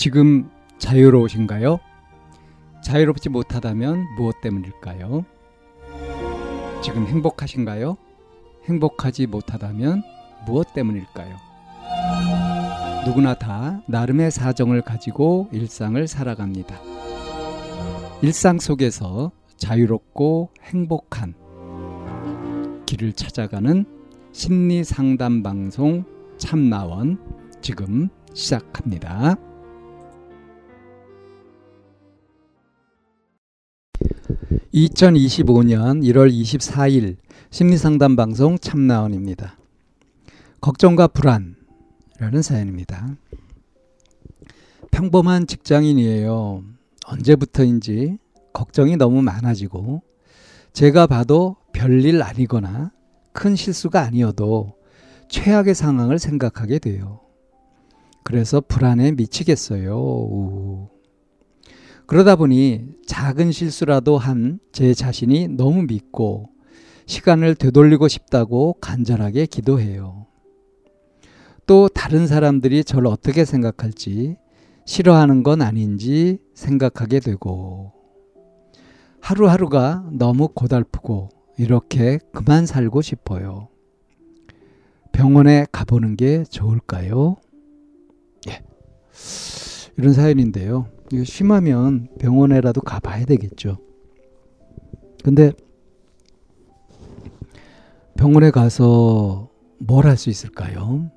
지금 자유로우신가요? 자유롭지 못하다면 무엇 때문일까요? 지금 행복하신가요? 행복하지 못하다면 무엇 때문일까요? 누구나 다 나름의 사정을 가지고 일상을 살아갑니다. 일상 속에서 자유롭고 행복한 길을 찾아가는 심리 상담 방송 참나원 지금 시작합니다. (2025년 1월 24일) 심리상담 방송 참나원입니다. 걱정과 불안이라는 사연입니다. 평범한 직장인이에요. 언제부터인지 걱정이 너무 많아지고 제가 봐도 별일 아니거나 큰 실수가 아니어도 최악의 상황을 생각하게 돼요. 그래서 불안에 미치겠어요. 그러다 보니 작은 실수라도 한 제 자신이 너무 믿고 시간을 되돌리고 싶다고 간절하게 기도해요. 또 다른 사람들이 저를 어떻게 생각할지 싫어하는 건 아닌지 생각하게 되고 하루하루가 너무 고달프고 이렇게 그만 살고 싶어요. 병원에 가보는 게 좋을까요? 이런 사연인데요. 이거 심하면 병원에라도 가봐야 되겠죠. 근데 병원에 가서 뭘 할 수 있을까요?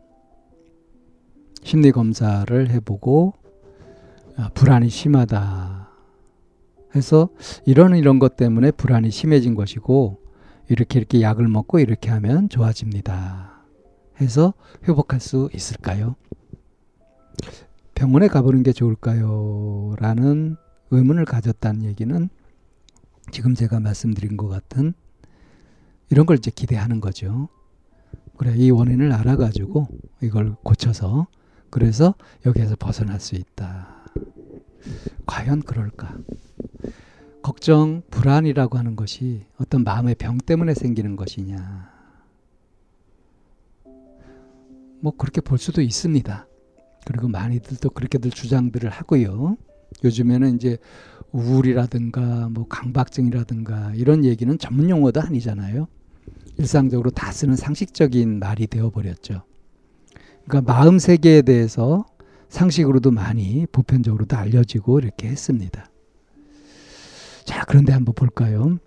심리검사를 해보고 불안이 심하다 해서 이런 것 때문에 불안이 심해진 것이고 이렇게 약을 먹고 이렇게 하면 좋아집니다 해서 회복할 수 있을까요? 병원에 가보는 게 좋을까요? 라는 의문을 가졌다는 얘기는 지금 제가 말씀드린 것 같은 이런 걸 이제 기대하는 거죠. 그래, 이 원인을 알아가지고 이걸 고쳐서 그래서 여기에서 벗어날 수 있다. 과연 그럴까? 걱정, 불안이라고 하는 것이 어떤 마음의 병 때문에 생기는 것이냐? 뭐 그렇게 볼 수도 있습니다. 그리고 많이들도 그렇게들 주장들을 하고요. 요즘에는 이제 우울이라든가 뭐 강박증이라든가 이런 얘기는 전문 용어도 아니잖아요. 일상적으로 다 쓰는 상식적인 말이 되어버렸죠. 그러니까 마음 세계에 대해서 상식으로도 많이 보편적으로도 알려지고 이렇게 했습니다. 자, 그런데 한번 볼까요?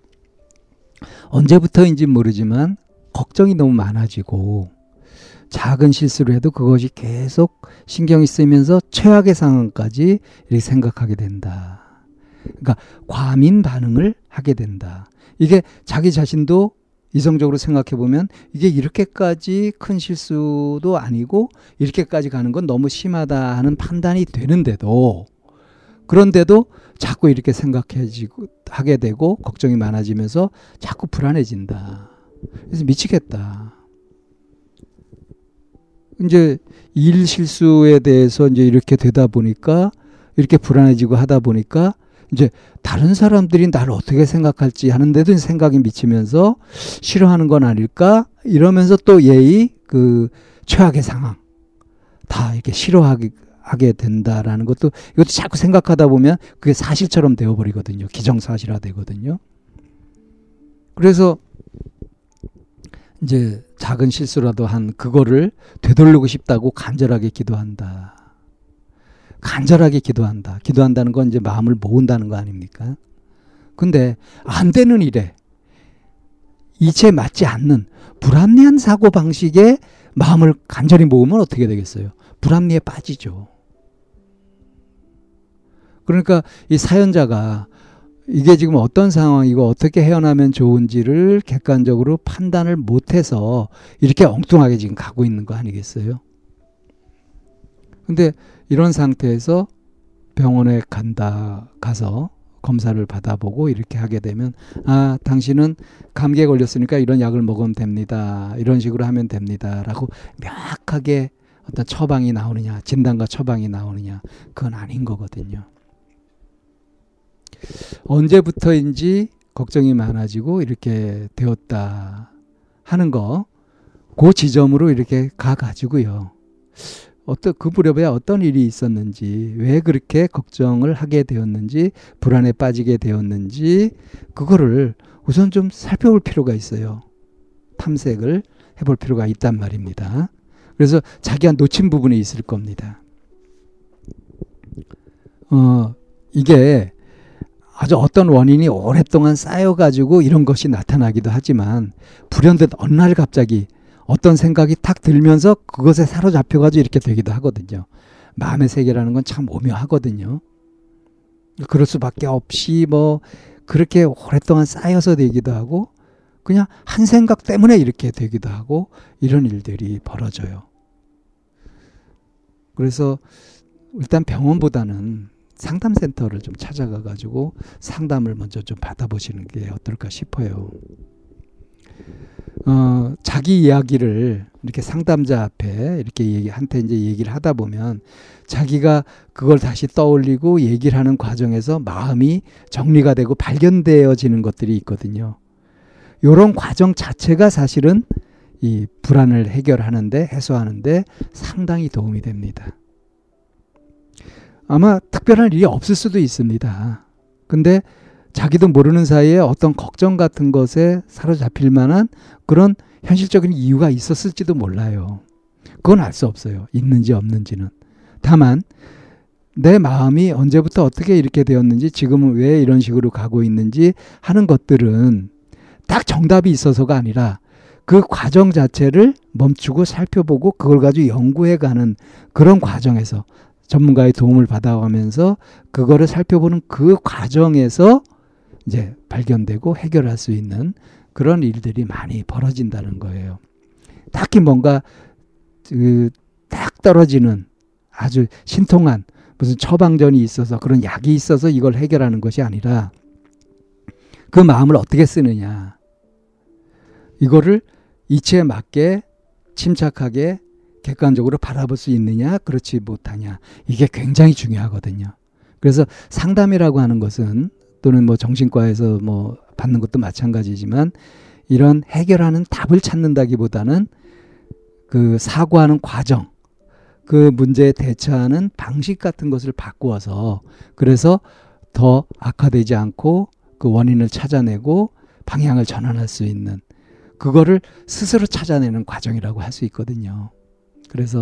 언제부터인지 모르지만 걱정이 너무 많아지고 작은 실수를 해도 그것이 계속 신경이 쓰이면서 최악의 상황까지 이렇게 생각하게 된다. 그러니까 과민 반응을 하게 된다. 이게 자기 자신도 이성적으로 생각해 보면 이게 이렇게까지 큰 실수도 아니고 이렇게까지 가는 건 너무 심하다 하는 판단이 되는데도 그런데도 자꾸 이렇게 하게 되고 걱정이 많아지면서 자꾸 불안해진다. 그래서 미치겠다. 이제 일 실수에 대해서 이제 이렇게 되다 보니까 이렇게 불안해지고 하다 보니까 이제 다른 사람들이 나를 어떻게 생각할지 하는데도 생각이 미치면서 싫어하는 건 아닐까 이러면서 또 그 최악의 상황 다 이렇게 싫어하게 된다라는 것도 이것도 자꾸 생각하다 보면 그게 사실처럼 되어버리거든요. 기정사실화 되거든요. 그래서 이제 작은 실수라도 한 그거를 되돌리고 싶다고 간절하게 기도한다. 간절하게 기도한다. 기도한다는 건 이제 마음을 모은다는 거 아닙니까? 근데 안 되는 일에 이치에 맞지 않는 불합리한 사고방식에 마음을 간절히 모으면 어떻게 되겠어요? 불합리에 빠지죠. 그러니까 이 사연자가 이게 지금 어떤 상황이고 어떻게 헤어나면 좋은지를 객관적으로 판단을 못해서 이렇게 엉뚱하게 지금 가고 있는 거 아니겠어요? 근데 이런 상태에서 병원에 가서 검사를 받아보고 이렇게 하게 되면 당신은 감기에 걸렸으니까 이런 약을 먹으면 됩니다. 이런 식으로 하면 됩니다. 라고 명확하게 어떤 처방이 나오느냐, 진단과 처방이 나오느냐, 그건 아닌 거거든요. 언제부터인지 걱정이 많아지고 이렇게 되었다 하는 거, 그 지점으로 이렇게 가가지고요. 그 무렵에 어떤 일이 있었는지, 왜 그렇게 걱정을 하게 되었는지, 불안에 빠지게 되었는지, 그거를 우선 좀 살펴볼 필요가 있어요. 탐색을 해볼 필요가 있단 말입니다. 그래서 자기가 놓친 부분이 있을 겁니다. 이게 아주 어떤 원인이 오랫동안 쌓여가지고 이런 것이 나타나기도 하지만, 불현듯 어느 날 갑자기 어떤 생각이 탁 들면서 그것에 사로잡혀가지고 이렇게 되기도 하거든요. 마음의 세계라는 건 참 오묘하거든요. 그럴 수밖에 없이 그렇게 오랫동안 쌓여서 되기도 하고, 그냥 한 생각 때문에 이렇게 되기도 하고, 이런 일들이 벌어져요. 그래서 일단 병원보다는 상담센터를 좀 찾아가가지고 상담을 먼저 좀 받아보시는 게 어떨까 싶어요. 자기 이야기를 이렇게 상담자 앞에 이렇게 한테 이제 얘기를 하다 보면 자기가 그걸 다시 떠올리고 얘기를 하는 과정에서 마음이 정리가 되고 발견되어지는 것들이 있거든요. 이런 과정 자체가 사실은 이 불안을 해결하는데, 해소하는데 상당히 도움이 됩니다. 아마 특별한 일이 없을 수도 있습니다. 근데 자기도 모르는 사이에 어떤 걱정 같은 것에 사로잡힐 만한 그런 현실적인 이유가 있었을지도 몰라요. 그건 알 수 없어요. 있는지 없는지는. 다만 내 마음이 언제부터 어떻게 이렇게 되었는지, 지금은 왜 이런 식으로 가고 있는지 하는 것들은 딱 정답이 있어서가 아니라 그 과정 자체를 멈추고 살펴보고 그걸 가지고 연구해가는 그런 과정에서, 전문가의 도움을 받아가면서 그거를 살펴보는 그 과정에서 이제 발견되고 해결할 수 있는 그런 일들이 많이 벌어진다는 거예요. 딱히 뭔가 딱 떨어지는 아주 신통한 무슨 처방전이 있어서, 그런 약이 있어서 이걸 해결하는 것이 아니라 그 마음을 어떻게 쓰느냐, 이거를 이치에 맞게 침착하게 객관적으로 바라볼 수 있느냐, 그렇지 못하냐, 이게 굉장히 중요하거든요. 그래서 상담이라고 하는 것은, 또는 정신과에서 받는 것도 마찬가지지만, 이런 해결하는 답을 찾는다기보다는 그 사고하는 과정, 그 문제에 대처하는 방식 같은 것을 바꾸어서, 그래서 더 악화되지 않고 그 원인을 찾아내고 방향을 전환할 수 있는, 그거를 스스로 찾아내는 과정이라고 할 수 있거든요. 그래서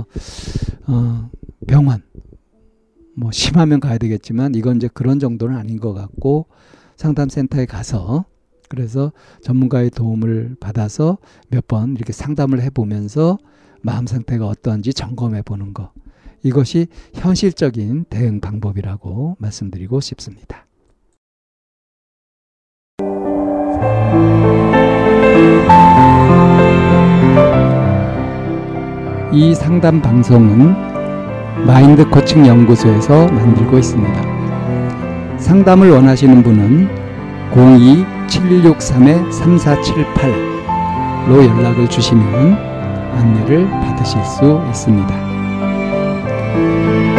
병원 심하면 가야 되겠지만, 이건 이제 그런 정도는 아닌 것 같고, 상담센터에 가서 그래서 전문가의 도움을 받아서 몇 번 이렇게 상담을 해보면서 마음 상태가 어떠한지 점검해 보는 것, 이것이 현실적인 대응 방법이라고 말씀드리고 싶습니다. 이 상담 방송은 마인드 코칭 연구소에서 만들고 있습니다. 상담을 원하시는 분은 02-763-3478로 연락을 주시면 안내를 받으실 수 있습니다.